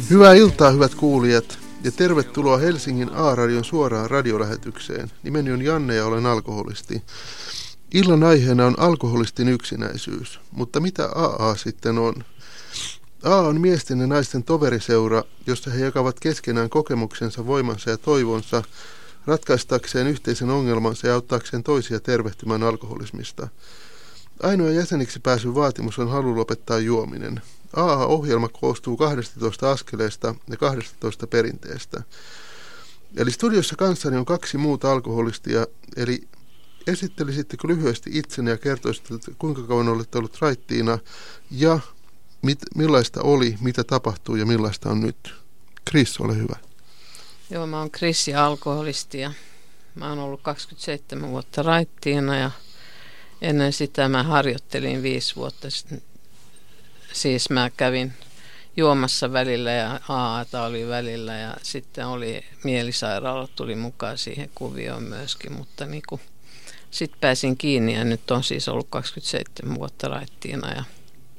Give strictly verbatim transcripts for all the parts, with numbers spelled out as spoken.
Hyvää iltaa, hyvät kuulijat, ja tervetuloa Helsingin A-radion suoraan radiolähetykseen. Nimeni on Janne ja olen alkoholisti. Illan aiheena on alkoholistin yksinäisyys, mutta mitä A A sitten on? A A on miesten ja naisten toveriseura, jossa he jakavat keskenään kokemuksensa, voimansa ja toivonsa ratkaistakseen yhteisen ongelmansa ja auttaakseen toisia tervehtymään alkoholismista. Ainoa jäseniksi pääsyn vaatimus on halu lopettaa juominen. A A-ohjelma koostuu kahdestatoista askeleesta ja kahdestatoista perinteestä. Eli studiossa kanssani on kaksi muuta alkoholistia, eli esittelisittekö lyhyesti itsenne ja kertoisitte, kuinka kauan olette ollut raittiina ja mit, millaista oli, mitä tapahtuu ja millaista on nyt. Chris, ole hyvä. Joo, mä oon Chris ja alkoholisti ja mä oon ollut kaksikymmentäseitsemän vuotta raittiina ja ennen sitä mä harjoittelin viisi vuotta. Siis mä kävin juomassa välillä ja A A:ta oli välillä ja sitten oli mielisairaala tuli mukaan siihen kuvioon myöskin, mutta niinku sitten pääsin kiinni ja nyt on siis ollut kaksikymmentäseitsemän vuotta raittiina ja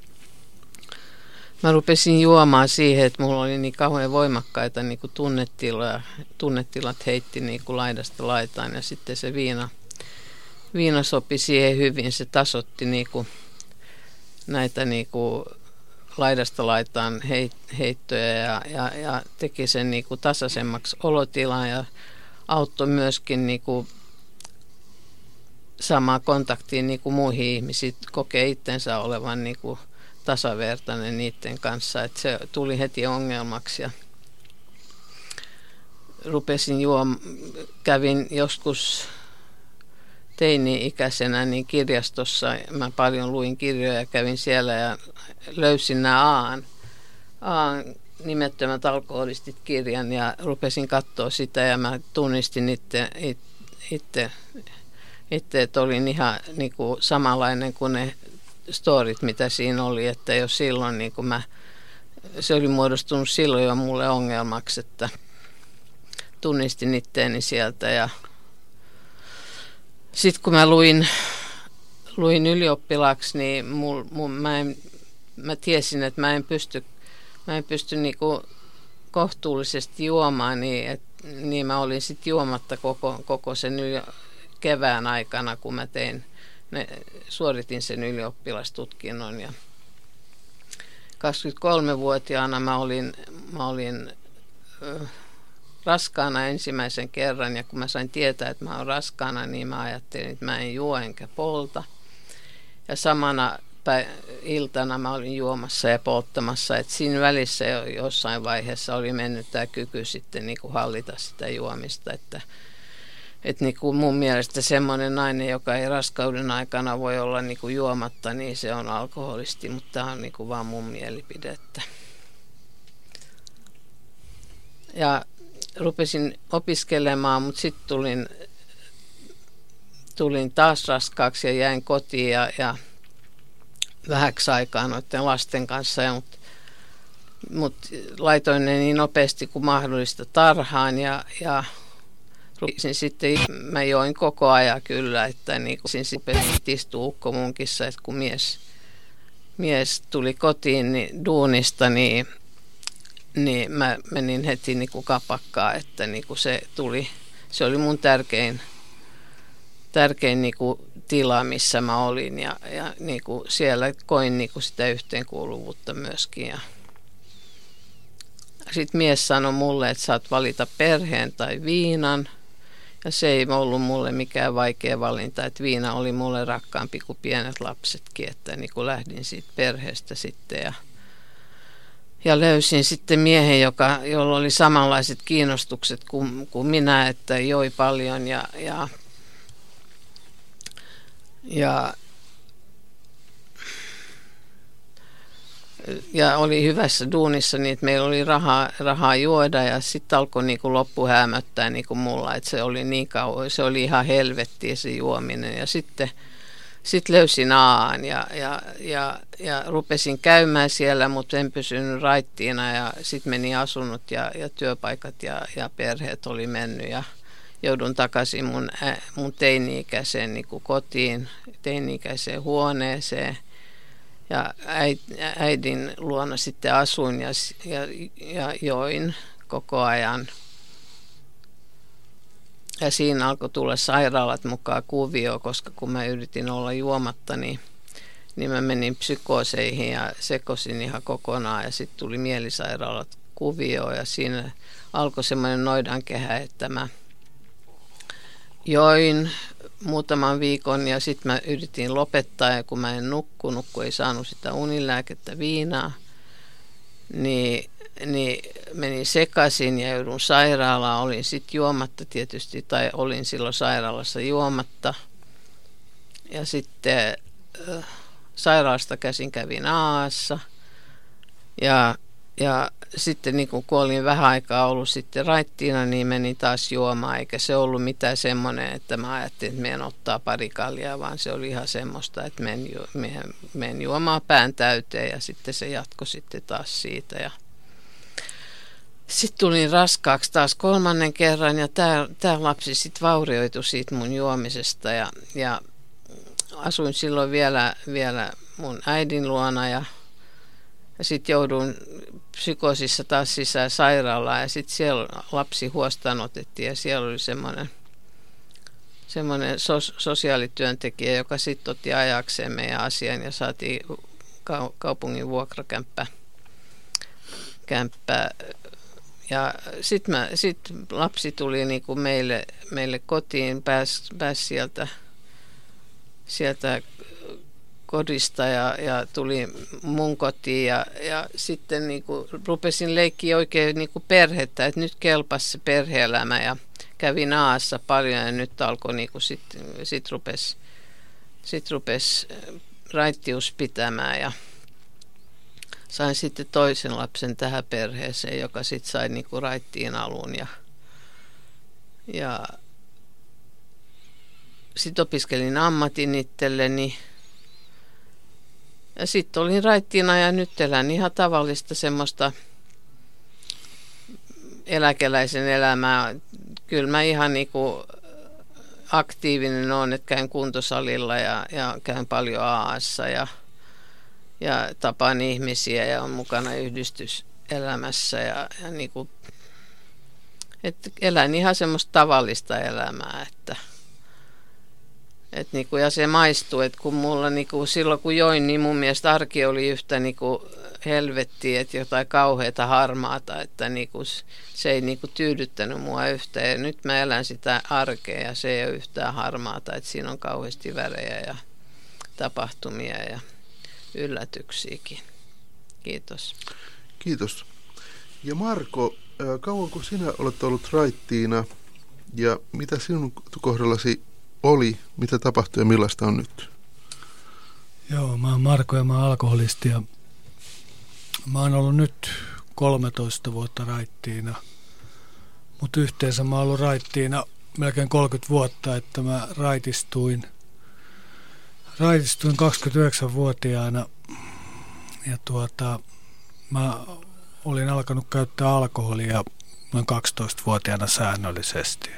mä rupesin juomaan siihen, että mulla oli niin kauhean voimakkaita niin kuin tunnetiloja. Tunnetilat heitti niin kuin laidasta laitaan ja sitten se viina, viina sopi siihen hyvin. Se tasoitti niin kuin näitä niin kuin laidasta laitaan heittoja ja, ja, ja teki sen niin kuin tasaisemmaksi olotilan ja auttoi myöskin niin kuin samaa kontaktiin niin kuin muihin ihmisiin, kokee itsensä olevan niin kuin tasavertainen niiden kanssa, että se tuli heti ongelmaksi ja rupesin juom, kävin joskus teini-ikäisenä niin kirjastossa, mä paljon luin kirjoja ja kävin siellä ja löysin nämä A:n, A:n nimettömät alkoholistit kirjan ja rupesin katsoa sitä ja mä tunnistin itse, itse, itse että olin ihan niin kuin samanlainen kuin ne storit, mitä siinä oli, että jo silloin niin kuin mä, se oli muodostunut silloin jo mulle ongelmaksi, että tunnistin itteeni sieltä ja sitten kun mä luin, luin ylioppilaaksi, niin mul, mul, mä, en, mä tiesin, että mä en pysty, mä en pysty niin kuin kohtuullisesti juomaan, niin, et, niin mä olin sitten juomatta koko, koko sen yli, kevään aikana, kun mä tein Ne, suoritin sen ylioppilastutkinnon ja kaksikymmentäkolmevuotiaana mä olin, mä olin ö, raskaana ensimmäisen kerran ja kun mä sain tietää, että mä oon raskaana, niin mä ajattelin, että mä en juo enkä polta. Ja samana pä- iltana mä olin juomassa ja polttamassa, että siinä välissä jo, jossain vaiheessa oli mennyt tämä kyky sitten niin kuin hallita sitä juomista, että Että niinku mun mielestä semmoinen nainen, joka ei raskauden aikana voi olla niinku juomatta, niin se on alkoholisti, mutta tämä on niinku vaan mun mielipidettä. Ja rupesin opiskelemaan, mutta sitten tulin, tulin taas raskaaksi ja jäin kotiin ja, ja vähäksi aikaa noiden lasten kanssa, ja, mutta mut laitoin ne niin nopeasti kuin mahdollista tarhaan ja, ja sitten mä join koko ajan kyllä, että niin kun istuu ukkomunkissa, että kun mies, mies tuli kotiin niin duunista, niin, niin mä menin heti niin kuin kapakkaan, että niin kuin se tuli, se oli mun tärkein, tärkein niin kuin tila, missä mä olin ja, ja niin kuin siellä koin niin kuin sitä yhteenkuuluvuutta myöskin. Ja sitten mies sanoi mulle, että saat valita perheen tai viinan. Ja se ei ollut mulle mikään vaikea valinta, että viina oli mulle rakkaampi kuin pienet lapsetkin, että niin kuin lähdin siitä perheestä sitten ja, ja löysin sitten miehen, joka, jolla oli samanlaiset kiinnostukset kuin, kuin minä, että joi paljon ja, ja, ja ja oli hyvässä duunissa niin, että meillä oli rahaa, rahaa juoda ja sitten alkoi niin kuin loppu häämöttää niin kuin mulla, että se oli niin kauan, se oli ihan helvettiä se juominen ja sitten sit löysin A:n ja, ja, ja, ja rupesin käymään siellä, mutta en pysynyt raittiina ja sitten meni asunnot ja, ja työpaikat ja, ja perheet oli mennyt ja joudun takaisin mun, mun teini-ikäiseen niin kuin kotiin, teini-ikäiseen huoneeseen. ja äidin luona sitten asuin ja, ja, ja join koko ajan. Ja siinä alkoi tulla sairaalat mukaan kuvioon, koska kun mä yritin olla juomatta, niin, niin mä menin psykooseihin ja sekosin ihan kokonaan. Ja sitten tuli mielisairaalat kuvioon ja siinä alkoi semmoinen noidankehä, että mä join muutaman viikon ja sitten mä yritin lopettaa. Ja kun mä en nukkunut, kun ei saanut sitä unilääkettä viinaa, niin... niin menin sekaisin ja joudun sairaalaan. Olin sitten juomatta tietysti, tai olin silloin sairaalassa juomatta. Ja sitten äh, sairaalasta käsin kävin Aassa. Ja, ja sitten niin kun olin vähän aikaa ollut sitten raittiina, niin menin taas juomaan. Eikä se ollut mitään semmoinen, että mä ajattelin, että menen ottaa pari kaljaa, vaan se oli ihan semmoista, että menen, ju- menen, menen juomaan pään täyteen ja sitten se jatkoi sitten taas siitä. Ja sitten tulin raskaaksi taas kolmannen kerran ja tämä lapsi sitten vaurioitui siitä mun juomisesta ja, ja asuin silloin vielä, vielä mun äidin luona ja, ja sitten jouduin psykoosissa taas sisään sairaalaan ja sitten siellä lapsi huostaanotettiin ja siellä oli semmoinen semmoinen sos, sosiaalityöntekijä, joka sitten otti ajakseen meidän asian ja saatiin ka- kaupungin vuokrakämppä kämppä. Ja sitten sit lapsi tuli niinku meille, meille kotiin, pääsi pääs sieltä, sieltä kodista ja, ja tuli mun kotiin. Ja, ja sitten niinku rupesin leikkiä oikein niinku perhettä, että nyt kelpasi se perhe-elämä ja kävin Aassa paljon ja nyt alkoi niinku sitten sit rupesi sit rupes raittius pitämään ja sain sitten toisen lapsen tähän perheeseen, joka sitten sai niinku raittiin alun ja, ja sitten opiskelin ammatin itselleni ja sitten olin raittiina ja nyt elän ihan tavallista semmoista eläkeläisen elämää. Kyllä mä ihan niinku aktiivinen olen, että käyn kuntosalilla ja, ja käyn paljon Aassa ja ja tapaan ihmisiä ja on mukana yhdistyselämässä ja, ja niinku, et elän ihan semmoista tavallista elämää, että et niinku, ja se maistuu, että kun mulla niinku, silloin kun join, niin mun mielestä arki oli yhtä niinku helvettiä, että jotain kauheata harmaata, että niinku, se ei niinku tyydyttänyt mua yhtään ja nyt mä elän sitä arkea ja se ei ole yhtään harmaata, että siinä on kauheasti värejä ja tapahtumia ja yllätyksiäkin. Kiitos. Kiitos. Ja Marko, kauanko sinä olet ollut raittiina ja mitä sinun kohdallasi oli, mitä tapahtui ja millaista on nyt? Joo, mä oon Marko ja mä oon alkoholisti ja mä oon ollut nyt kolmetoista vuotta raittiina, mutta yhteensä mä oon ollut raittiina melkein kolmekymmentä vuotta, että mä raitistuin Raitistuin kaksikymmentäyhdeksänvuotiaana ja tuota, mä olin alkanut käyttää alkoholia noin kaksitoistavuotiaana säännöllisesti.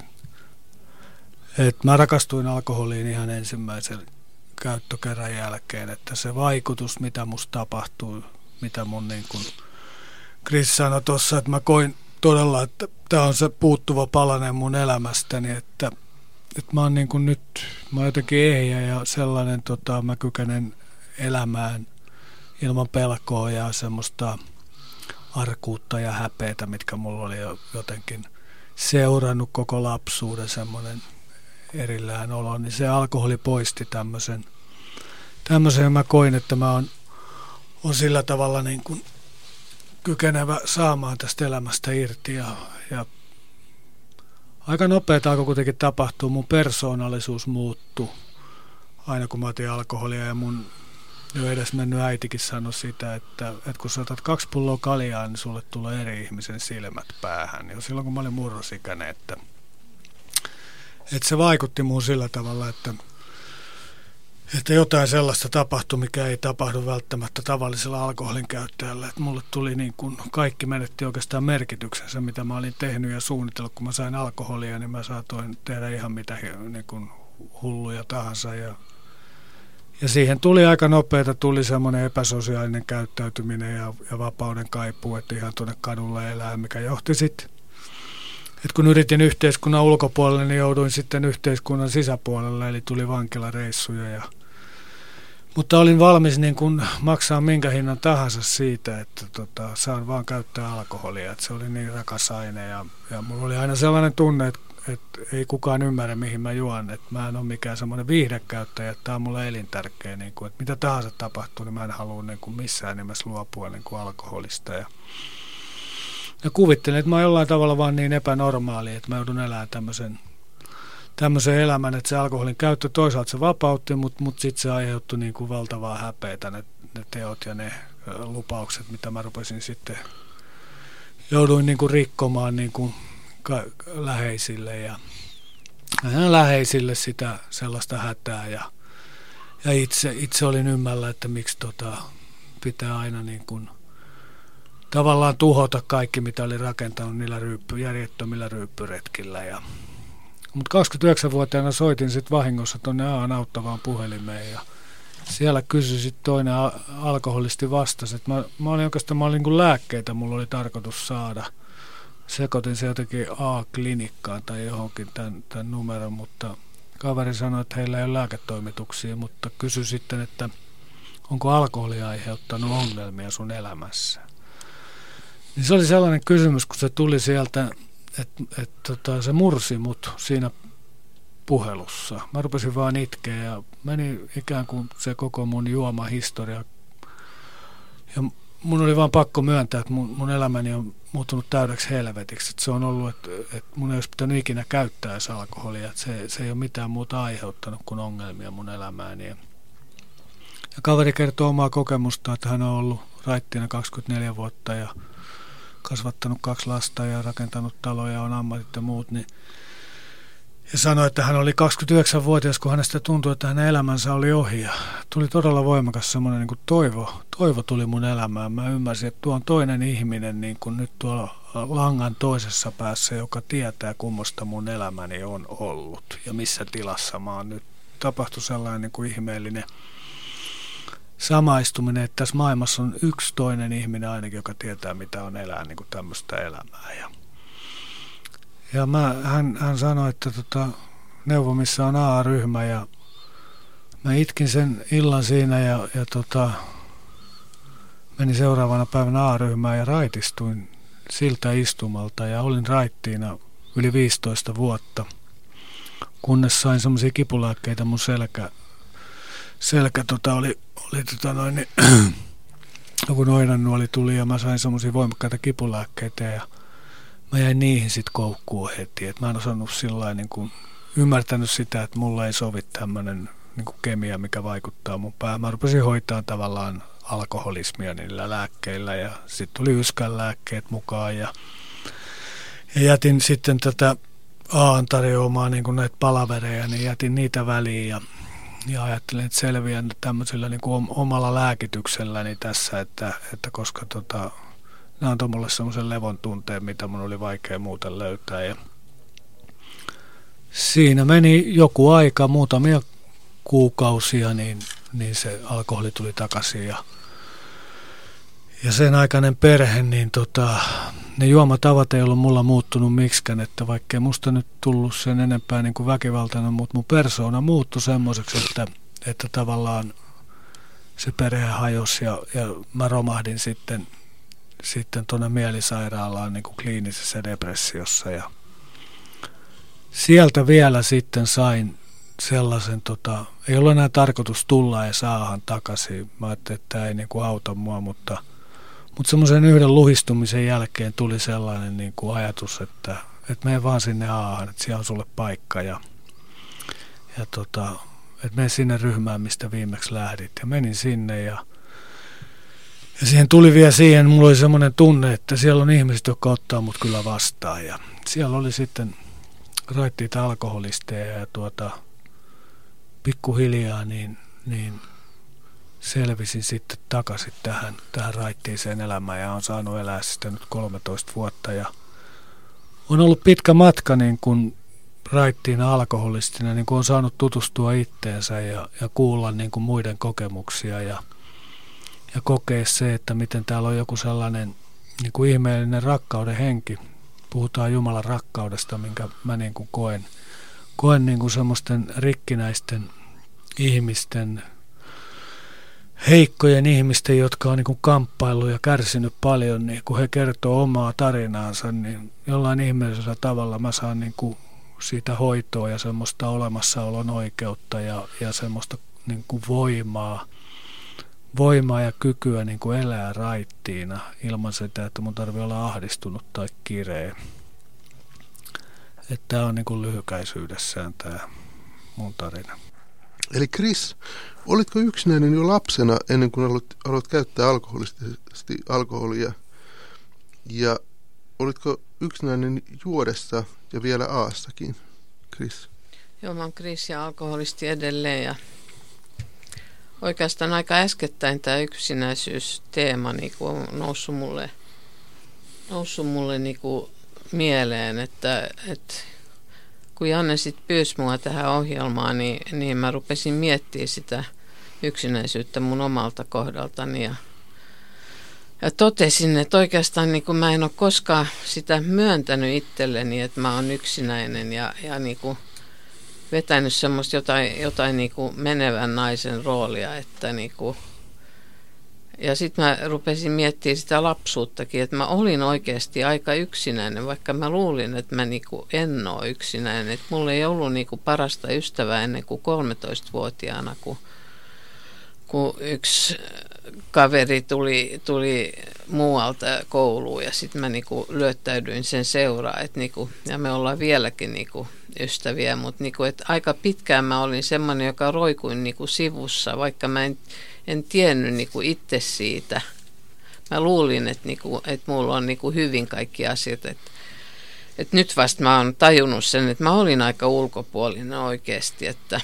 Et mä rakastuin alkoholiin ihan ensimmäisen käyttökerran jälkeen, että se vaikutus, mitä musta tapahtui, mitä mun niin kuin Chris sanoi tuossa, että mä koin todella, että tämä on se puuttuva palanen mun elämästäni, että että mä oon niin kuin nyt, mä oon jotenkin ehjä ja sellainen, tota, mä kykenen elämään ilman pelkoa ja semmoista arkuutta ja häpeätä, mitkä mulla oli jo jotenkin seurannut koko lapsuuden semmoinen erillään olo, niin se alkoholi poisti tämmöisen, tämmöisen ja mä koin, että mä oon, on sillä tavalla niin kuin kykenevä saamaan tästä elämästä irti ja, ja aika nopeasti alkoi kuitenkin tapahtua. Mun persoonallisuus muuttui aina kun mä otin alkoholia ja mun jo edes mennyt äitikin sanoi sitä, että, että kun sä otat kaksi pulloa kaljaa, niin sulle tulee eri ihmisen silmät päähän. Ja silloin kun mä olin murrosikäinen, että, että se vaikutti muun sillä tavalla, että, että jotain sellaista tapahtui, mikä ei tapahdu välttämättä tavallisella alkoholin käyttäjällä. Että mulle tuli niin kuin, kaikki menetti oikeastaan merkityksensä, mitä mä olin tehnyt ja suunnitellut. Kun mä sain alkoholia, niin mä saatoin tehdä ihan mitä niin kuin hulluja tahansa. Ja, Ja siihen tuli aika nopeata, tuli semmoinen epäsosiaalinen käyttäytyminen ja, ja vapauden kaipuu, että ihan tuonne kadulle elää, mikä johti sitten. Että kun yritin yhteiskunnan ulkopuolelle, niin jouduin sitten yhteiskunnan sisäpuolelle, eli tuli vankilareissuja. Ja, mutta olin valmis niin kun maksaa minkä hinnan tahansa siitä, että tota, saan vaan käyttää alkoholia. Että se oli niin rakas aine ja, ja mulla oli aina sellainen tunne, että, että ei kukaan ymmärrä, mihin mä juon. Että mä en ole mikään semmoinen viihdekäyttäjä, että tämä on mulle elintärkeä. Niin kun, että mitä tahansa tapahtuu, niin mä en halua niin kun missään nimessä luopua niin kun alkoholista. Ja, ja kuvittelin, että mä oon jollain tavalla vaan niin epänormaali, että mä joudun elämään tämmöisen, tämmöisen elämän, että se alkoholin käyttö toisaalta se vapautti, mutta, mutta sitten se aiheutti niin kuin valtavaa häpeätä, ne, ne teot ja ne lupaukset, mitä mä rupesin sitten, jouduin niin kuin rikkomaan niin kuin ka- läheisille ja, ja läheisille sitä sellaista hätää ja, ja itse, itse olin ymmällä, että miksi tota, pitää aina niin kuin tavallaan tuhota kaikki, mitä oli rakentanut niillä ryyppy, järjettömillä ryyppyretkillä. Ja, mutta kaksikymmentäyhdeksänvuotiaana soitin sitten vahingossa tuonne Aan auttavaan puhelimeen ja siellä kysyi sitten toinen a- alkoholisti vastasi, että mä, mä olin oikeastaan mä olin niin kuin lääkkeitä, mulla oli tarkoitus saada. Sekoitin se jotenkin A-klinikkaan tai johonkin tämän, tämän numeron, mutta kaveri sanoi, että heillä ei ole lääketoimituksia, mutta kysyi sitten, että onko alkoholi aiheuttanut ongelmia sun elämässä. Niin se oli sellainen kysymys, kun se tuli sieltä, että et, tota, se mursi mut siinä puhelussa. Mä rupesin vaan itkeä ja meni ikään kuin se koko mun juomahistoria. Ja mun oli vaan pakko myöntää, että mun, mun elämäni on muuttunut täydeksi helvetiksi. Että se on ollut, että, että mun ei olisi pitänyt ikinä käyttää edes alkoholia. Että se, se ei ole mitään muuta aiheuttanut kuin ongelmia mun elämääni. Ja, ja kaveri kertoo omaa kokemusta, että hän on ollut raittiina kaksikymmentäneljä vuotta ja kasvattanut kaksi lasta ja rakentanut taloja, on ammatit ja muut, niin ja sanoi, että hän oli kaksikymmentäyhdeksänvuotias, kun hänestä tuntui, että hänen elämänsä oli ohi. Ja tuli todella voimakas semmoinen niin kuin toivo. Toivo tuli mun elämään. Mä ymmärsin, että tuo on toinen ihminen niin kuin nyt tuolla langan toisessa päässä, joka tietää, kummosta mun elämäni on ollut ja missä tilassa mä oon nyt. Tapahtui sellainen niin kuin ihmeellinen samaistuminen, että tässä maailmassa on yksi toinen ihminen ainakin, joka tietää, mitä on elää niin kuin tämmöistä elämää. Ja, ja mä, hän, hän sanoi, että tota, Neuvomissa on A A-ryhmä ja mä itkin sen illan siinä ja, ja tota, menin seuraavana päivänä A A-ryhmään ja raitistuin siltä istumalta ja olin raittiina yli viisitoista vuotta, kunnes sain semmoisia kipulääkkeitä mun selkä Selkä tota oli, oli tota noin, niin, joku noidannuoli tuli ja mä sain semmoisia voimakkaita kipulääkkeitä ja mä jäin niihin sitten koukkuun heti. Et mä en osannut sillain niin kuin ymmärtänyt sitä, että mulla ei sovi tämmöinen niin kuin kemia, mikä vaikuttaa mun päähän. Mä rupesin hoitaa tavallaan alkoholismia niillä lääkkeillä ja sitten tuli yskän lääkkeet mukaan ja, ja jätin sitten tätä Aan tarjoamaa niin kuin näitä palavereja, niin jätin niitä väliin ja Ja ajattelin, että selviän tämmöisellä niin kuin omalla lääkitykselläni tässä, että, että koska tota, nämä antoi mulle semmoisen levon tunteen, mitä mun oli vaikea muuten löytää. Ja siinä meni joku aika, muutamia kuukausia, niin, niin se alkoholi tuli takaisin. Ja, ja sen aikainen perhe, niin tota, ne juomatavat ei ollut mulla muuttunut miksikään, että vaikkei musta nyt tullut sen enempää niin kuin väkivaltainen, mutta mun persoona muuttui semmoiseksi, että, että tavallaan se perhe hajosi ja, ja mä romahdin sitten, sitten tuonne mielisairaalaan niin kuin kliinisessä depressiossa ja sieltä vielä sitten sain sellaisen, tota, ei ollut enää tarkoitus tulla ja saahan takaisin, mä ajattelin, että tämä ei niin kuin auta mua, mutta Mutta semmoisen yhden luhistumisen jälkeen tuli sellainen niin kuin ajatus, että, että mene vaan sinne Aahan, että siellä on sulle paikka ja, ja tota, että mene sinne ryhmään, mistä viimeksi lähdit. Ja menin sinne ja, ja siihen tuli vielä siihen, mulla oli semmoinen tunne, että siellä on ihmiset, jotka ottaa mut kyllä vastaan. Ja siellä oli sitten raittiita alkoholisteja ja tuota, pikkuhiljaa niin, niin selvisin sitten takaisin tähän, tähän raittiiseen elämään ja olen saanut elää sitä nyt kolmetoista vuotta ja on ollut pitkä matka niin kuin raittiina alkoholistina niin kuin on saanut tutustua itteensä ja, ja kuulla niin kuin muiden kokemuksia ja, ja kokea se, että miten täällä on joku sellainen niin kuin ihmeellinen rakkauden henki. Puhutaan Jumalan rakkaudesta, minkä mä niin kuin koen, koen niin kuin semmoisten rikkinäisten ihmisten, heikkojen ihmisten, jotka on niin kuin kamppaillut ja kärsinyt paljon, niin kun he kertoo omaa tarinaansa, niin jollain ihmeellisellä tavalla mä saan niin kuin siitä hoitoa ja semmoista olemassaolon oikeutta ja, ja semmoista niin kuin voimaa, voimaa ja kykyä niin kuin elää raittiina ilman sitä, että mun tarvitsee olla ahdistunut tai kireä. Että tämä on niin kuin lyhykäisyydessään tämä mun tarina. Eli Chris, olitko yksinäinen jo lapsena ennen kuin aloit, aloit käyttää alkoholisesti alkoholia? Ja olitko yksinäinen juodessa ja vielä Aastakin, Chris? Joo, mä oon Chris ja alkoholisti edelleen. Ja oikeastaan aika äskettäin tämä yksinäisyysteema niin on noussut mulle, noussut mulle niin kuin mieleen, että, että kun Janne sitten pyysi mua tähän ohjelmaan, niin, niin mä rupesin miettimään sitä yksinäisyyttä mun omalta kohdaltani. Ja, ja totesin, että oikeastaan niin kuin mä en ole koskaan sitä myöntänyt itselleni, että mä oon yksinäinen ja, ja niin kuin vetänyt semmoista jotain, jotain niin kuin menevän naisen roolia. Että niin kuin, ja sitten mä rupesin miettimään sitä lapsuuttakin, että mä olin oikeasti aika yksinäinen, vaikka mä luulin, että mä niinku en ole yksinäinen. Että mulla ei ollut niinku parasta ystävää ennen kuin kolmetoistavuotiaana, kun, kun yksi kaveri tuli, tuli muualta kouluun ja sitten mä niinku lyöttäydyin sen seuraan. Et niinku, ja me ollaan vieläkin niinku ystäviä, mutta niinku, aika pitkään mä olin semmoinen, joka roikuin niinku sivussa, vaikka mä en... En tiennyt niinku itse siitä. Mä luulin, että niinku, et mulla on niinku hyvin kaikki asiat. Et, et nyt vasta mä oon tajunnut sen, että mä olin aika ulkopuolinen oikeasti. Että,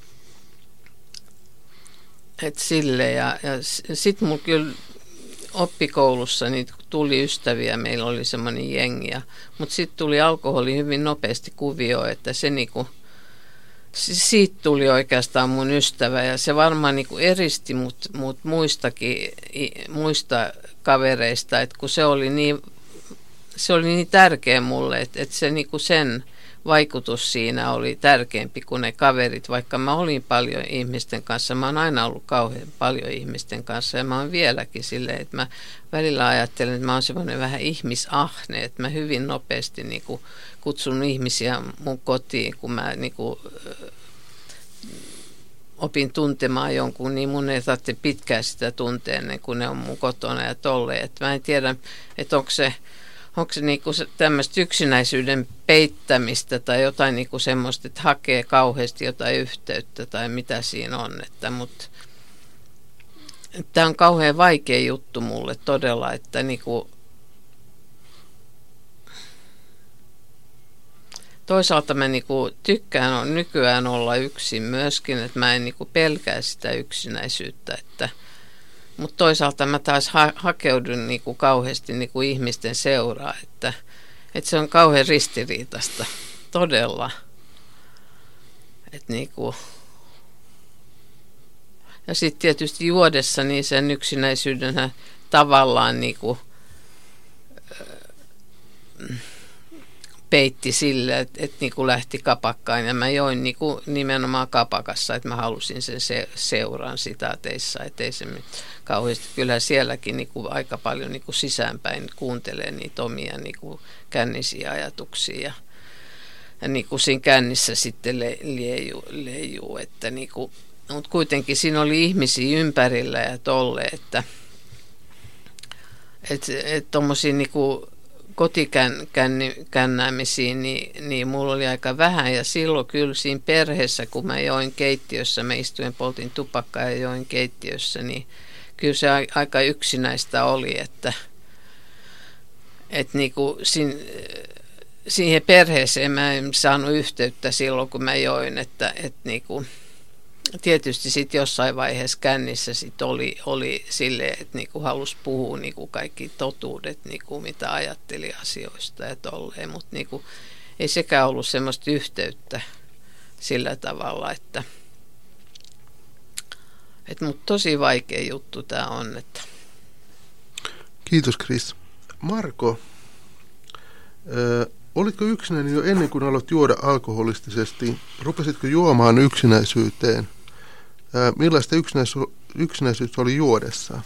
et sille ja, ja sitten mulla kyllä oppikoulussa niin tuli ystäviä. Meillä oli semmoinen jengi. Mutta sitten tuli alkoholi hyvin nopeasti kuvioon, että se niinku... Siitä tuli oikeastaan mun ystävä ja se varmaan niin kuin eristi mut, mut muistakin, muista kavereista, että kun se oli niin, se oli niin tärkeä mulle, että, että se niin kuin sen vaikutus siinä oli tärkeämpi kuin ne kaverit, vaikka mä olin paljon ihmisten kanssa. Mä oon aina ollut kauhean paljon ihmisten kanssa ja mä oon vieläkin silleen, että mä välillä ajattelen, että mä oon semmoinen vähän ihmisahne, että mä hyvin nopeasti niin kuin kutsun ihmisiä mun kotiin, kun mä niin kuin, opin tuntemaan jonkun, niin mun ei tarvitse pitkään sitä tuntea ennen kuin ne on mun kotona ja tolleen. Et mä en tiedä, että onko se, onko se, niinku se tämmöistä yksinäisyyden peittämistä tai jotain niinku semmoista, että hakee kauheasti jotain yhteyttä tai mitä siinä on. Että, mut, tämä on kauhean vaikea juttu mulle todella, että niinku, toisaalta mä niinku tykkään on nykyään olla yksin myöskin, että mä en niinku pelkää sitä yksinäisyyttä, että, mutta toisaalta mä taas ha- hakeudun niinku kauheasti niinku ihmisten seuraa, että, että se on kauhean ristiriitaista, todella. Et niinku. Ja sitten tietysti juodessa niin sen yksinäisyydenä tavallaan niinku, peitti sille, että et niinku lähti kapakkaan ja mä join niinku nimenomaan kapakassa, että mä halusin sen se, seuran sitaateissa, ettei se kauheasti, kyllä sielläkin niinku aika paljon niinku sisäänpäin kuuntelee niitä omia niinku kännisiä ajatuksia ja, ja niinku siinä kännissä sitten le, leijuu, leijuu, että niinku, mutta kuitenkin siinä oli ihmisiä ympärillä ja tolle, että että et tommosia niinku kotikännäämisiä, niin, niin mulla oli aika vähän ja silloin kyllä siinä perheessä, kun mä join keittiössä, mä istuin, poltin tupakkaa ja join keittiössä, niin kyllä se aika yksinäistä oli, että, että niinku siinä, siihen perheeseen mä en saanut yhteyttä silloin, kun mä join, että, että niinku, tietysti sitten jossain vaiheessa kännissä sit oli, oli silleen, että niinku halusi puhua niinku kaikki totuudet, niinku mitä ajatteli asioista ja tolleen, mutta niinku, ei sekään ollut semmoista yhteyttä sillä tavalla, että, että mutta tosi vaikea juttu tämä on. Että. Kiitos Chris. Marko, ö, olitko yksinäinen jo ennen kuin aloit juoda alkoholistisesti? Rupesitko juomaan yksinäisyyteen? Ö, millaista yksinäisy- yksinäisyys oli juodessa?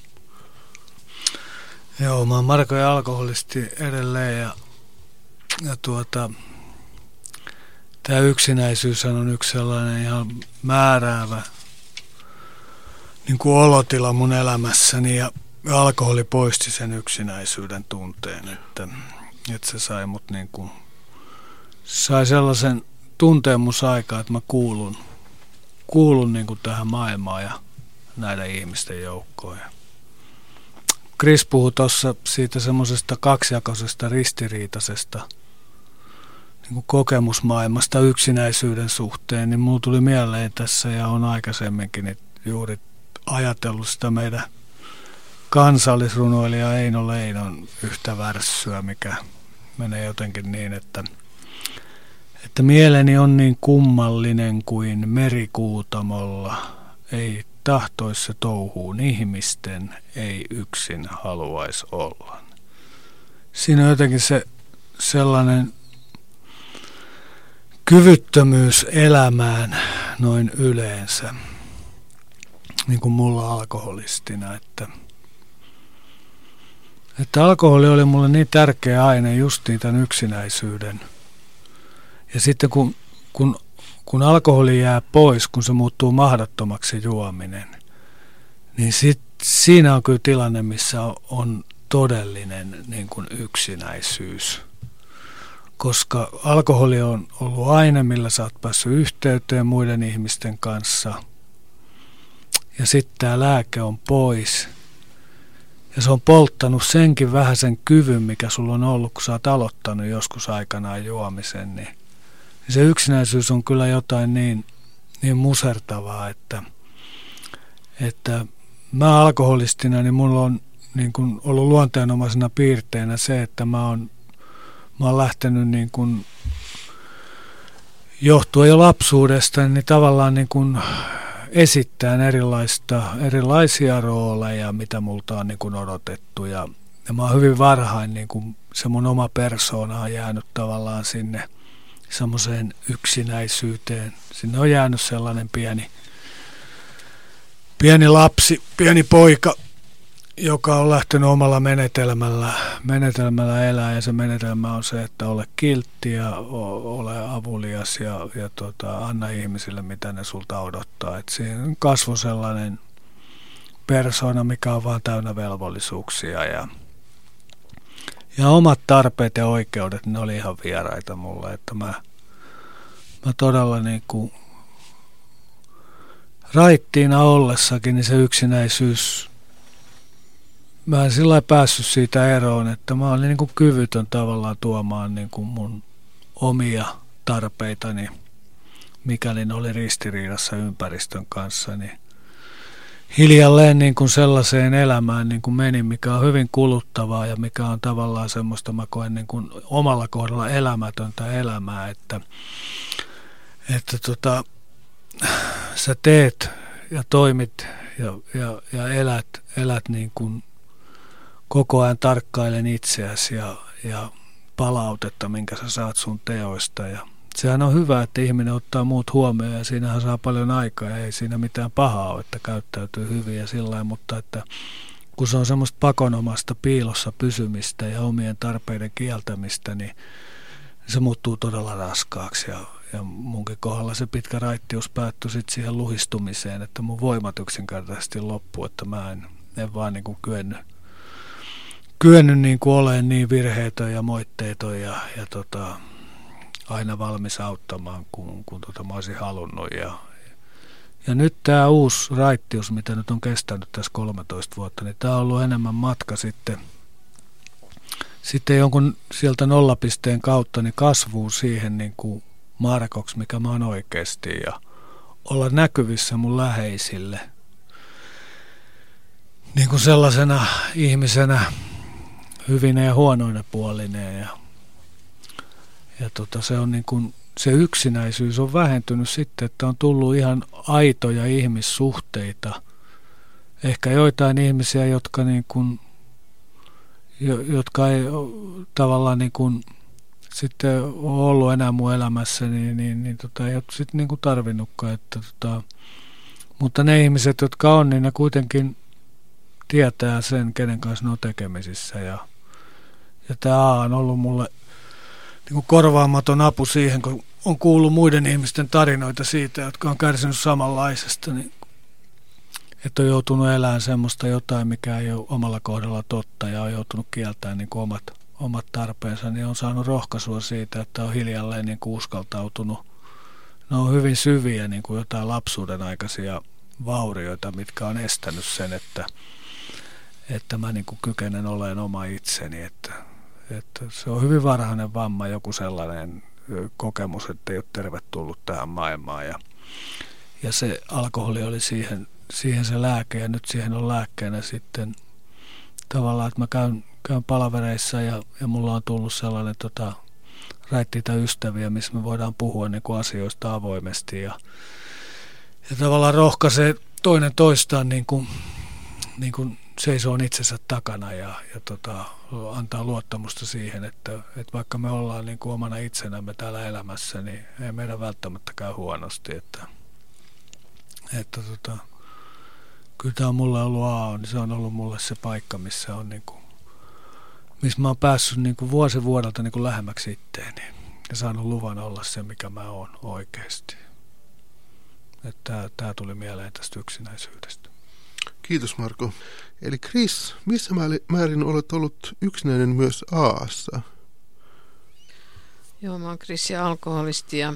Joo, mä oon Marko ja alkoholisti edelleen ja, ja tuota, tämä yksinäisyys on yksi sellainen ihan määräävä niin kuin olotila mun elämässäni ja alkoholi poisti sen yksinäisyyden tunteen, että, että se sai mut niin kuin, sai sellaisen tunteen mus aikaa, että mä kuulun, kuulun niin kuin tähän maailmaan ja näiden ihmisten joukkoon. Chris puhui tuossa siitä semmoisesta kaksijakoisesta, ristiriitaisesta niin kuin kokemusmaailmasta yksinäisyyden suhteen, niin mulla tuli mieleen tässä ja on aikaisemminkin niin juuri ajatellut sitä meidän kansallisrunoilija Eino Leinon yhtä värssyä, mikä menee jotenkin niin, että, että mieleni on niin kummallinen kuin merikuutamolla, ei tahtois se touhuun ihmisten, ei yksin haluaisi olla. Siinä on jotenkin se sellainen kyvyttömyys elämään noin yleensä, niin kuin mulla alkoholistina, että, että alkoholi oli mulle niin tärkeä aine justiin tämän yksinäisyyden. Ja sitten kun, kun, kun alkoholi jää pois, kun se muuttuu mahdottomaksi juominen, niin sit, siinä on kyllä tilanne, missä on, on todellinen niin kuin yksinäisyys. Koska alkoholi on ollut aine, millä sä oot päässyt yhteyteen muiden ihmisten kanssa. Ja sitten tämä lääke on pois. Ja se on polttanut senkin vähän sen kyvyn, mikä sulla on ollut, kun sä oot aloittanut joskus aikanaan juomisen. Niin se yksinäisyys on kyllä jotain niin, niin musertavaa, että, että mä alkoholistina, niin mulla on niin kun ollut luonteenomaisena piirteinä se, että mä oon, mä oon lähtenyt niin kun, johtuen jo lapsuudesta, niin tavallaan niin kun esittämään erilaista, erilaisia rooleja, mitä multa on niin kun odotettu. Ja, ja mä oon hyvin varhain, niin kun se mun oma persoona on jäänyt tavallaan sinne semmoiseen yksinäisyyteen. Sinne on jäänyt sellainen pieni, pieni lapsi, pieni poika, joka on lähtenyt omalla menetelmällä, menetelmällä elää, ja se menetelmä on se, että ole kiltti ja ole avulias ja, ja tota, anna ihmisille, mitä ne sulta odottaa. Et siinä kasvoi sellainen persoona, mikä on vaan täynnä velvollisuuksia ja, ja omat tarpeet ja oikeudet, ne oli ihan vieraita mulle, että mä, mä todella niin kuin raittiina ollessakin, niin se yksinäisyys, mä en sillä lailla päässyt siitä eroon, että mä olin niin kuin kyvytön tavallaan tuomaan niin kuin mun omia tarpeitani, mikäli ne oli ristiriidassa ympäristön kanssa, niin hiljalleen niin kuin sellaiseen elämään niin kuin menin, mikä on hyvin kuluttavaa ja mikä on tavallaan semmoista, mä koen niin kuin omalla kohdalla elämätöntä elämää, että, että tota, sä teet ja toimit ja, ja, ja elät, elät niin kuin koko ajan tarkkailen itseäsi ja, ja palautetta, minkä sä saat sun teoista. Ja sehän on hyvä, että ihminen ottaa muut huomioon ja siinähän saa paljon aikaa ja ei siinä mitään pahaa ole, että käyttäytyy hyvin ja sillä lailla, mutta että kun se on semmoista pakonomasta piilossa pysymistä ja omien tarpeiden kieltämistä, niin se muuttuu todella raskaaksi ja, ja munkin kohdalla se pitkä raittius päättyi sitten siihen luhistumiseen, että mun voimat yksinkertaisesti loppuu, että mä en, en vaan niin kuin kyennyt kyennyt niin kuin olemaan niin virheetön ja moitteeton ja, ja tota, aina valmis auttamaan, kun, kun tota mä olisin halunnut. Ja, ja nyt tämä uusi raittius, mitä nyt on kestänyt tässä kolmetoista vuotta, niin tämä on ollut enemmän matka sitten, sitten jonkun sieltä nollapisteen kautta niin kasvuu siihen niin kuin Markoksi, mikä mä oon oikeasti, ja olla näkyvissä mun läheisille niin kuin sellaisena ihmisenä, hyvine ja huonoine puolineen. Ja, ja tota, se, on niin kuin, se yksinäisyys on vähentynyt sitten, että on tullut ihan aitoja ihmissuhteita. Ehkä joitain ihmisiä, jotka, niin kuin, jotka ei tavallaan niin kuin, sitten ole ollut enää mun elämässä, niin, niin, niin tota, ei ole sitten niin kuin tarvinnutkaan. Että, tota, mutta ne ihmiset, jotka on, niin ne kuitenkin tietää sen, kenen kanssa ne on tekemisissä. Ja, ja tämä on ollut mulle niin kuin korvaamaton apu siihen, kun on kuullut muiden ihmisten tarinoita siitä, jotka on kärsinyt samanlaisesta, niin, että on joutunut elämään semmoista jotain, mikä ei ole omalla kohdalla totta, ja on joutunut kieltämään niin kuin omat, omat tarpeensa, niin on saanut rohkaisua siitä, että on hiljalleen niin kuin uskaltautunut. Ne on hyvin syviä, niin kuin jotain lapsuuden aikaisia vaurioita, mitkä on estänyt sen, että, että mä niin kuin kykenen olemaan oma itseni. Että, että se on hyvin varhainen vamma, joku sellainen kokemus, että ei ole tervetullut tähän maailmaan. Ja, ja se alkoholi oli siihen, siihen se lääke, ja nyt siihen on lääkkeenä sitten tavallaan, että mä käyn, käyn palavereissa ja, ja mulla on tullut sellainen tota, raittiita ystäviä, missä me voidaan puhua niin kuin asioista avoimesti ja, ja tavallaan rohkaisee toinen toistaan niin kuin, niin kuin seisoo itsensä takana ja, ja tota, antaa luottamusta siihen, että, että vaikka me ollaan niin kuin omana itsenämme täällä elämässä, niin ei meidän välttämättä käy huonosti. Että, että tota, kyllä tämä on mulle ollut A, niin se on ollut mulle se paikka, missä, on niin kuin, missä mä oon päässyt niin kuin vuosi vuodelta niin kuin lähemmäksi itteeni ja saanut luvan olla se, mikä mä oon oikeasti. Että tämä tuli mieleen tästä yksinäisyydestä. Kiitos Marko. Eli Chris, missä määrin olet ollut yksinäinen myös Aassa? Joo, mä oon Chris ja alkoholisti ja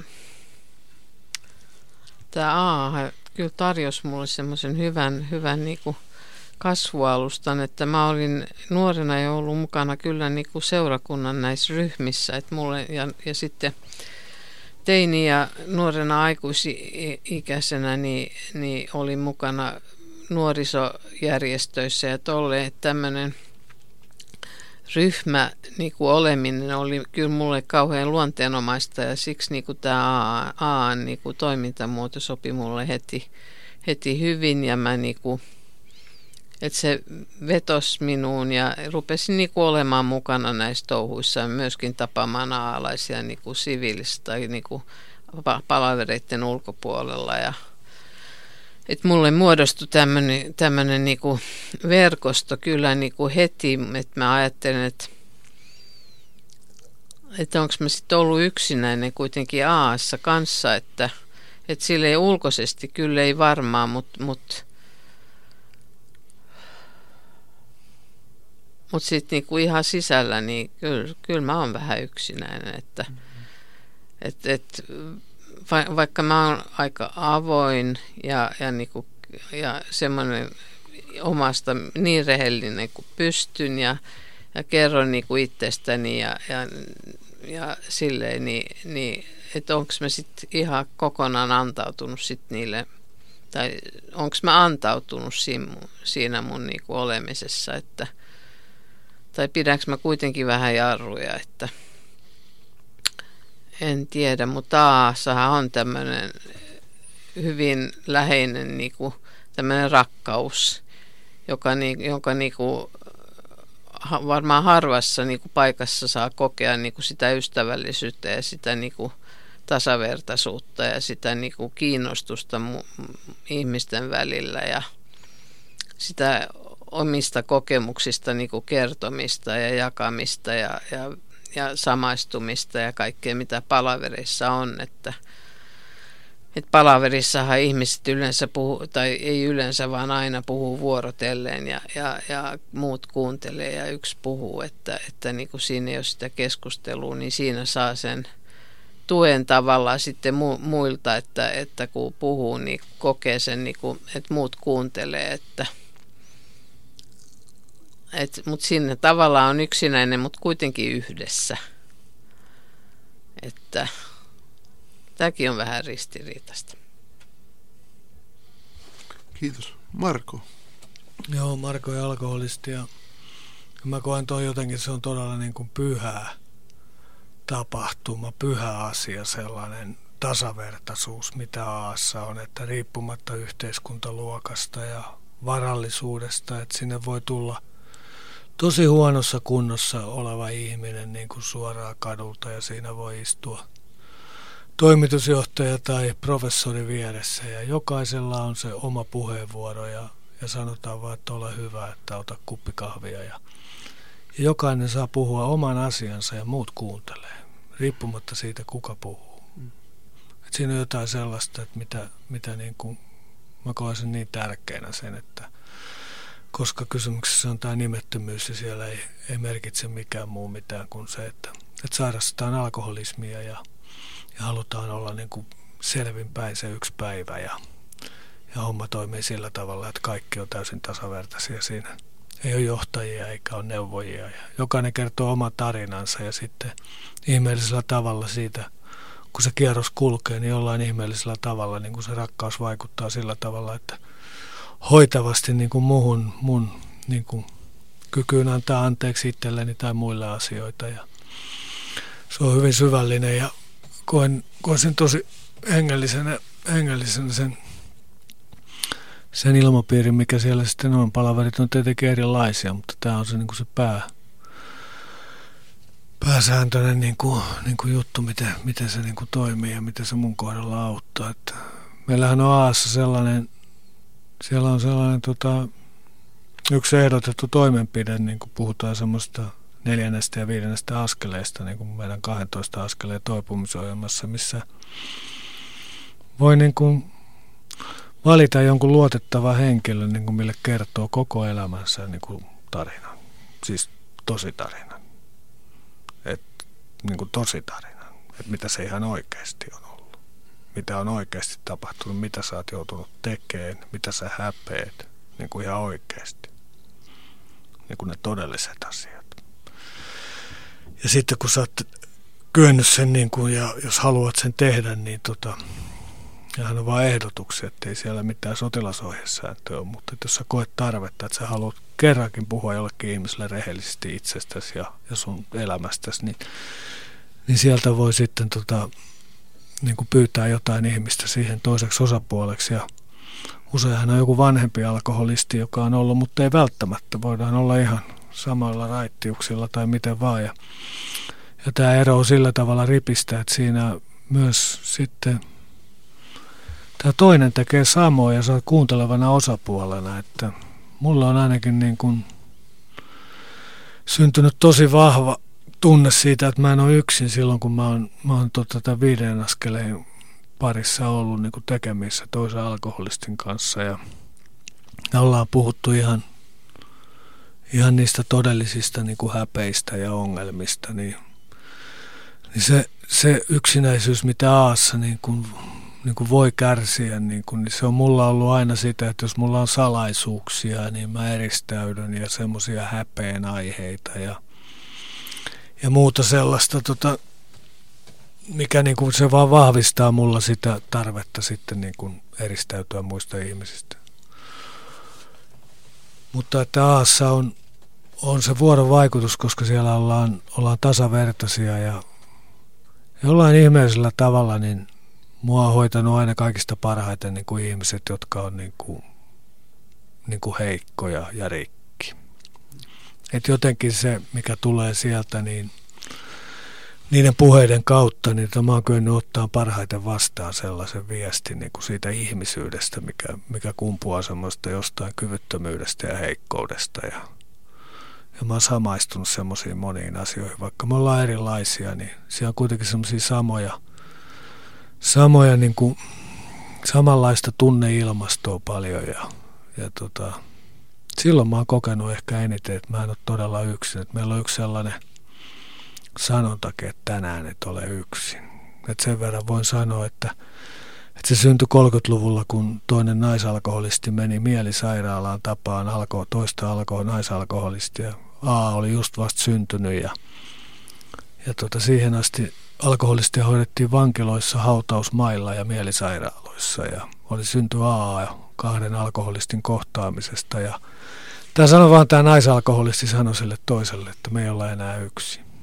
tämä A kyllä tarjosi mulle semmoisen hyvän, hyvän niin kuin kasvualustan, että mä olin nuorena jo ollut mukana kyllä niin kuin seurakunnan näissä ryhmissä, että mulle ja, ja sitten teini ja nuorena aikuisikäisenä niin, niin olin mukana nuorisojärjestöissä ja tolleen, että tämmöinen ryhmä niin kuin oleminen oli kyllä mulle kauhean luonteenomaista ja siksi niin kuin tämä A A niin kuin toimintamuoto sopi mulle heti, heti hyvin ja mä niin kuin, että se vetosi minuun ja rupesin niin kuin olemaan mukana näissä touhuissa ja myöskin tapaamaan aalaisia niin kuin siviilistä tai niin kuin palavereiden ulkopuolella ja että mulle muodostui tämmöinen, tämmöinen niinku verkosto kyllä niinku heti, että mä ajattelen, että, että onko mä sitten ollut yksinäinen kuitenkin Aassa kanssa, että, että silleen ulkoisesti kyllä ei varmaan, mutta mut, mut sitten niinku ihan sisällä, niin kyllä, kyllä mä oon vähän yksinäinen, että mm-hmm. et, et, Va- vaikka mä oon aika avoin ja, ja, niinku, ja semmoinen omasta niin rehellinen kuin pystyn ja, ja kerron niinku itsestäni ja, ja, ja silleen, niin, niin että onko mä sitten ihan kokonaan antautunut sit niille, tai onko mä antautunut siinä, siinä mun niinku olemisessa, että, tai pidänkö mä kuitenkin vähän jarruja, että en tiedä, mutta Aassahan on tämmöinen hyvin läheinen niinku, tämmöinen rakkaus, joka, ni, joka niinku, ha, varmaan harvassa niinku, paikassa saa kokea niinku, sitä ystävällisyyttä ja sitä niinku, tasavertaisuutta ja sitä niinku, kiinnostusta mu, ihmisten välillä ja sitä omista kokemuksista niinku, kertomista ja jakamista ja, ja ja samaistumista ja kaikkea, mitä palaverissa on, että, että palaverissahan ihmiset yleensä puhuu, tai ei yleensä, vaan aina puhuu vuorotelleen ja, ja, ja muut kuuntelee ja yksi puhuu, että, että niin kuin siinä ei ole sitä keskustelua, niin siinä saa sen tuen tavallaan sitten mu, muilta, että, että kun puhuu, niin kokee sen, niin kuin, että muut kuuntelee, että mutta sinne tavallaan on yksinäinen, mutta kuitenkin yhdessä. Että tämäkin on vähän ristiriitaista. Kiitos. Marko. Joo, Marko ja alkoholisti. Ja mä koen toi jotenkin, se on todella niin kuin pyhää. tapahtuma, pyhä asia, sellainen tasavertaisuus, mitä Aassa on, että riippumatta yhteiskuntaluokasta ja varallisuudesta, että sinne voi tulla tosi huonossa kunnossa oleva ihminen niin kuin suoraan kadulta ja siinä voi istua toimitusjohtaja tai professori vieressä ja jokaisella on se oma puheenvuoro ja, ja sanotaan vaan, että ole hyvä, että ota kuppi kahvia ja, ja jokainen saa puhua oman asiansa ja muut kuuntelee, riippumatta siitä kuka puhuu. Mm. Et siinä on jotain sellaista, että mitä, mitä niin kuin, mä koen sen niin tärkeänä sen, että koska kysymyksessä on tämä nimettömyys ja siellä ei, ei merkitse mikään muu mitään kuin se, että, että sairastetaan alkoholismia ja, ja halutaan olla niin kuin selvinpäin se yksi päivä ja, ja homma toimii sillä tavalla, että kaikki on täysin tasavertaisia siinä. Ei ole johtajia eikä ole neuvojia ja jokainen kertoo oman tarinansa ja sitten ihmeellisellä tavalla siitä, kun se kierros kulkee, niin jollain ihmeellisellä tavalla niin kuin se rakkaus vaikuttaa sillä tavalla, että hoitavasti niin kuin muhun, mun niin kuin kykyyn antaa anteeksi itselleni tai muille asioita. Ja se on hyvin syvällinen ja koen, koen sen tosi hengellisenä, hengellisenä sen, sen ilmapiirin, mikä siellä sitten on. Palaverit on tietenkin erilaisia, mutta tämä on se, niin kuin se pää, pääsääntöinen niin kuin, niin kuin juttu, miten, miten se niin kuin toimii ja miten se mun kohdalla auttaa. Että meillähän on Aassa sellainen, siellä on sellainen tota, yksi ehdotettu toimenpide, niin kuin puhutaan semmoista neljännestä ja viidennestä askeleesta, niin kuin meidän kahdentoista askeleen toipumisohjelmassa, missä voi niin kuin valita jonkun luotettavan henkilön, niin kuin mille kertoo koko elämänsä niin kuin tarinan, siis tositarinan, että niin kuin tositarinan, että mitä se ihan oikeasti on ollut, mitä on oikeasti tapahtunut, mitä sä oot joutunut tekemään, mitä sä häpeät, niin kuin ihan oikeasti, niin kuin ne todelliset asiat. Ja sitten kun sä oot kyennyt sen, niin kuin, ja jos haluat sen tehdä, niin tota, nehän on vain ehdotuksia, ettei siellä mitään sotilasohjesääntöä ole, mutta jos sä koet tarvetta, että sä haluat kerrankin puhua jollekin ihmiselle rehellisesti itsestäsi ja, ja sun elämästäsi, niin, niin sieltä voi sitten tota, niin kuin pyytää jotain ihmistä siihen toiseksi osapuoleksi. Ja useinhan on joku vanhempi alkoholisti, joka on ollut, mutta ei välttämättä. Voidaan olla ihan samoilla raittiuksilla tai miten vaan. Ja, ja tämä ero on sillä tavalla ripistä, että siinä myös sitten tämä toinen tekee samoin ja sä oot kuuntelevana osapuolena. Että mulla on ainakin niin kuin syntynyt tosi vahva tunne siitä, että mä en ole yksin silloin, kun mä oon, mä oon tota, tämän viiden askeleen parissa ollut niin kuin tekemissä toisen alkoholistin kanssa. Ja, ja ollaan puhuttu ihan, ihan niistä todellisista niin kuin häpeistä ja ongelmista. Niin, niin se, se yksinäisyys, mitä Aassa niin kuin, niin kuin voi kärsiä, niin, kuin, niin se on mulla ollut aina sitä, että jos mulla on salaisuuksia, niin mä eristäydyn ja semmoisia häpeen aiheita ja Ja muuta sellaista, tota, mikä niinku, se vaan vahvistaa mulla sitä tarvetta sitten niinku eristäytyä muista ihmisistä. Mutta että Aassa on, on se vuorovaikutus, koska siellä ollaan, ollaan tasavertaisia ja jollain ihmeellisellä tavalla niin mua on hoitanut aina kaikista parhaiten niinku ihmiset, jotka on niinku, niinku heikkoja ja rikkoja. Että jotenkin se, mikä tulee sieltä, niin niiden puheiden kautta, niin mä oon kyennyt ottaa parhaiten vastaan sellaisen viestin niin kuin siitä ihmisyydestä, mikä, mikä kumpuaa semmoista jostain kyvyttömyydestä ja heikkoudesta. Ja, ja mä oon samaistunut semmoisiin moniin asioihin. Vaikka me ollaan erilaisia, niin siellä on kuitenkin semmoisia samoja, samoja niin kuin, samanlaista tunneilmastoa paljon ja, ja tota... Silloin mä oon kokenut ehkä eniten, että mä en ole todella yksin. Että meillä on yksi sellainen sanontakin, että tänään et ole yksin. Että sen verran voin sanoa, että, että se syntyi kolmekymmentäluvulla, kun toinen naisalkoholisti meni mielisairaalaan tapaan alko, toista alko, naisalkoholistia. A oli just vasta syntynyt ja, ja tota, siihen asti alkoholistia hoidettiin vankiloissa, hautausmailla ja mielisairaaloissa. Ja oli synty A kahden alkoholistin kohtaamisesta ja tämä sanoi vaan, tämä naisalkoholisti sanoi sille toiselle, että me ei olla enää yksin.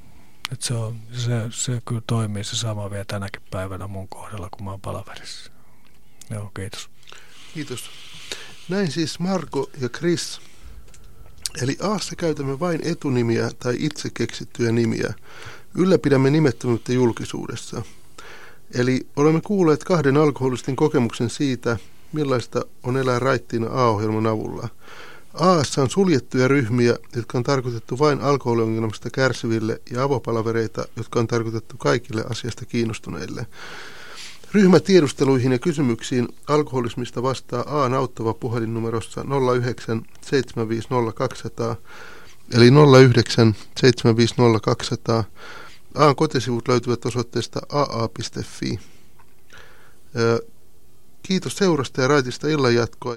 Et se, on, se, se kyllä toimii se sama vielä tänäkin päivänä mun kohdalla, kun mä oon palaverissa. Joo, kiitos. Kiitos. Näin siis Marko ja Chris. Eli A:ssa käytämme vain etunimiä tai itse keksittyjä nimiä. Ylläpidämme nimettömyyttä julkisuudessa. Eli olemme kuulleet kahden alkoholistin kokemuksen siitä, millaista on elää raittiina A-ohjelman avulla. A:ssa on suljettuja ryhmiä, jotka on tarkoitettu vain alkoholiongelmasta kärsiville, ja avopalavereita, jotka on tarkoitettu kaikille asiasta kiinnostuneille. Ryhmätiedusteluihin ja kysymyksiin alkoholismista vastaa A:n auttava puhelinnumerossa nolla yhdeksän seitsemän viisi nolla kaksi nolla nolla, eli nolla yhdeksän seitsemän viisi nolla kaksi nolla nolla. A:n kotisivut löytyvät osoitteesta aa piste fi. Kiitos seurasta ja raitista illanjatkoa.